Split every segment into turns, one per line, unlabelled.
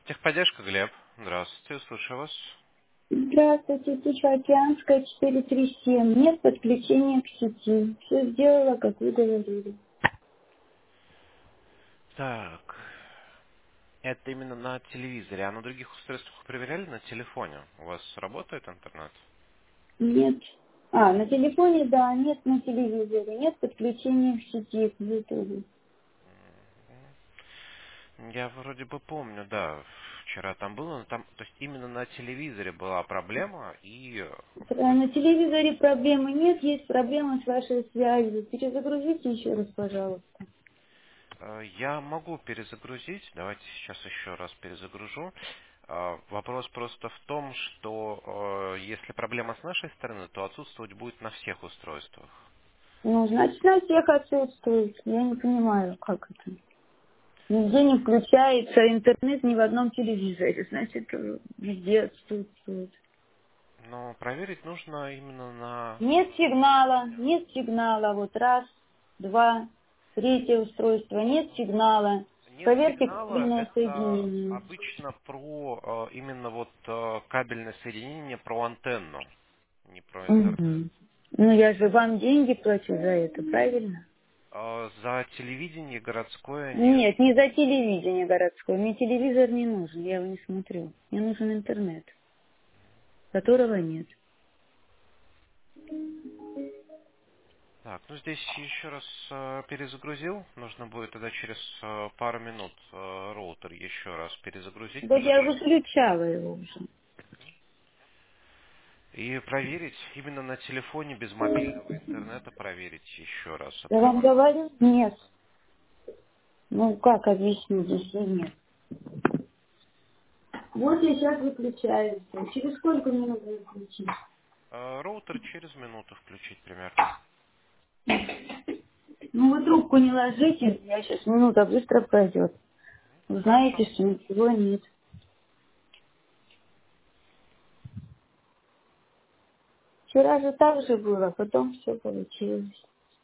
Техподдержка, Глеб. Здравствуйте, слушаю вас.
Здравствуйте, Тихоокеанская 437. Нет подключения к сети. Все сделала, как вы говорили.
Так, это именно на телевизоре, а на других устройствах вы проверяли на телефоне? У вас работает интернет?
Нет. На телефоне, да, нет на телевизоре. Нет подключения к сети, к YouTube.
Я вроде бы помню, да, вчера там было, но там, то есть именно на телевизоре была проблема, и то есть,
На телевизоре проблемы нет, есть проблема с вашей связью. Перезагрузите еще раз, пожалуйста.
я могу перезагрузить, давайте сейчас еще раз перезагружу. Вопрос просто в том, что если проблема с нашей стороны, то отсутствовать будет на всех устройствах.
Ну, значит, на всех отсутствует. Я не понимаю, как это. Нигде не включается интернет ни в одном телевизоре. Значит, везде отсутствует.
Но проверить нужно именно на...
Нет сигнала. Вот раз, два, третье устройство. Нет сигнала.
Нет
Проверьте
сигнала,
кабельное
это
соединение.
обычно про именно вот кабельное соединение, про антенну, не про интернет.
Мгм. Ну, я же вам деньги плачу за это, правильно?
За телевидение городское нет.
Нет, не за телевидение городское. Мне телевизор не нужен, я его не смотрю. Мне нужен интернет, которого нет.
Так, ну здесь еще раз перезагрузил. Нужно будет тогда через пару минут роутер еще раз перезагрузить
Вот я
машину.
выключала его уже.
И проверить именно на телефоне без мобильного интернета, проверить еще раз,
Я вам
открывать.
говорю, нет. Ну, как объяснить, если нет? Вот я сейчас выключаю. Через сколько мне нужно выключить?
Роутер через минуту включить примерно.
Ну, вы трубку не ложите, я сейчас минута быстро пройдет. Вы знаете,
Хорошо.
что ничего нет. Вчера же так же было, потом все получилось.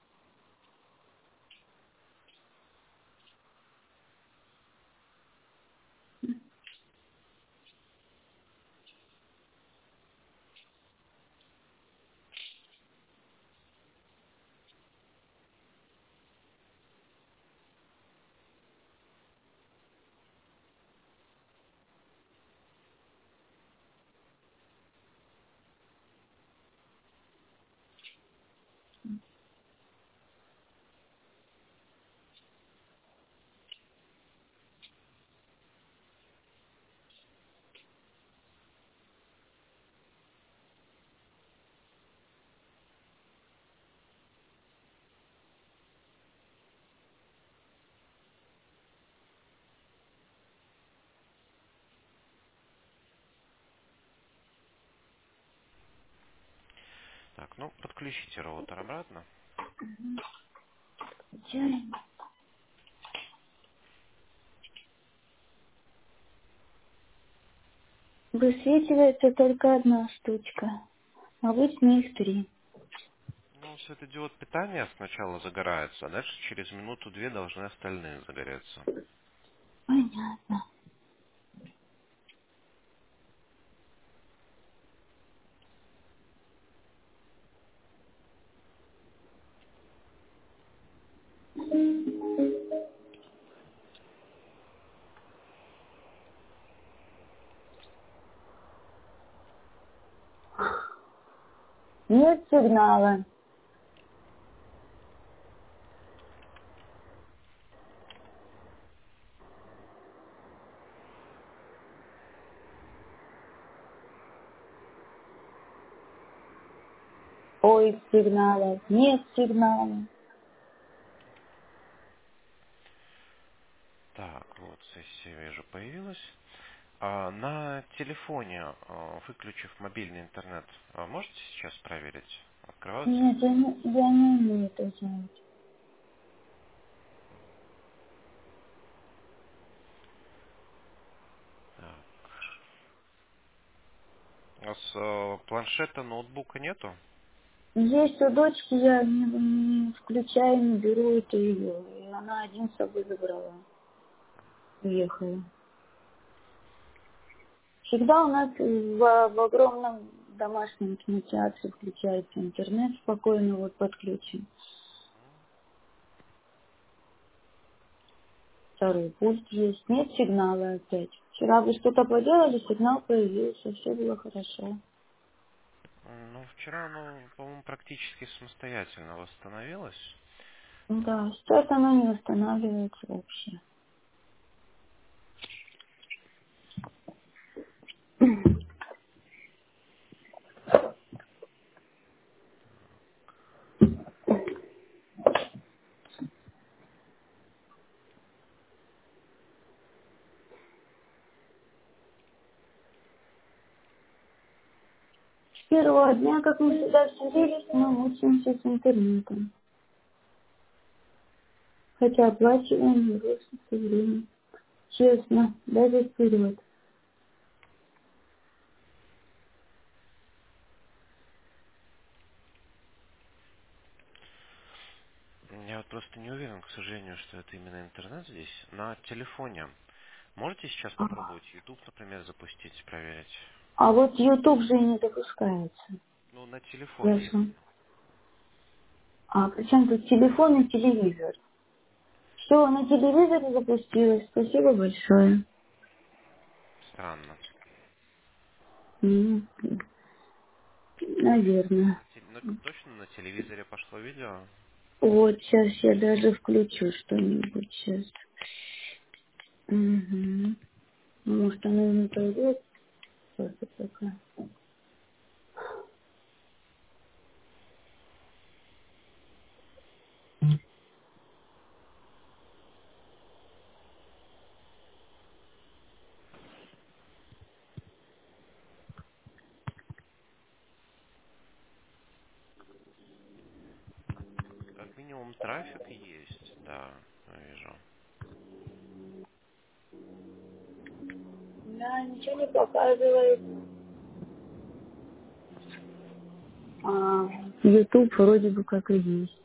Так, ну подключите роутер обратно.
Печально. Высвечивается только одна штучка. Обычно их три.
Ну, светодиод питания сначала загорается, а дальше через минуту-две должны остальные загореться.
Понятно. Нет сигнала. Ой, сигнала. Нет сигнала.
Так, вот сессия, вижу, появилась. На телефоне, выключив мобильный интернет, можете сейчас проверить? Открываться?
Нет, я не умею это делать.
Так. У вас планшета, ноутбука нету?
Есть у дочки, я не включаю, не беру это ее. И она один с собой забрала. Уехала. Всегда у нас в огромном домашнем кинотеатре включается интернет, спокойно вот подключен. Второй пульт есть. Нет сигнала опять. Вчера вы что-то поделали, сигнал появился, все было хорошо.
Ну, вчера оно, по-моему, практически самостоятельно восстановилось.
Да, сейчас оно не восстанавливается вообще. С первого дня, как мы сюда вселились, мы мучаемся с интернетом. Хотя оплачиваем его все время. Честно, даже вперед.
Я вот просто не уверен, к сожалению, что это именно интернет здесь. На телефоне. Можете сейчас попробовать YouTube, например, запустить, проверить?
А вот YouTube же не запускается.
Ну, на телефоне,
Ясно.
если...
А причем тут телефон и телевизор? Все, на телевизоре запустилось. Спасибо большое.
Странно.
М, Наверное.
Ну, точно на телевизоре пошло видео?
Вот сейчас я даже включу что-нибудь сейчас. Угу. Может, оно не пойдет? Просто пока.
Как минимум трафик есть, да, вижу.
Да, ничего не показывает. А YouTube вроде бы как и есть.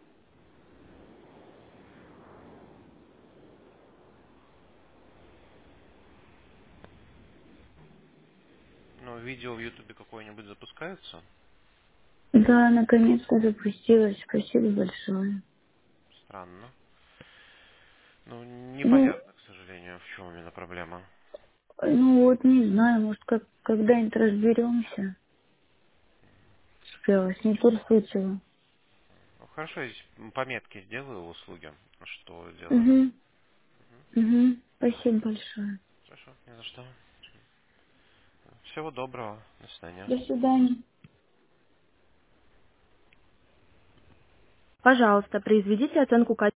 Ну, видео в Ютубе какое-нибудь запускается?
Да, наконец-то запустилось. Спасибо большое.
Странно. Ну,
Ну,
непонятно, к сожалению, в чем именно проблема.
ну вот не знаю, может как когда-нибудь разберемся. Что я вас не курсучила.
Ну, хорошо, я здесь пометки сделаю в услуге, что делать.
Угу. Угу. Спасибо большое.
Хорошо, не за что. Всего доброго. До свидания.
До свидания.
Пожалуйста, произведите оценку качества.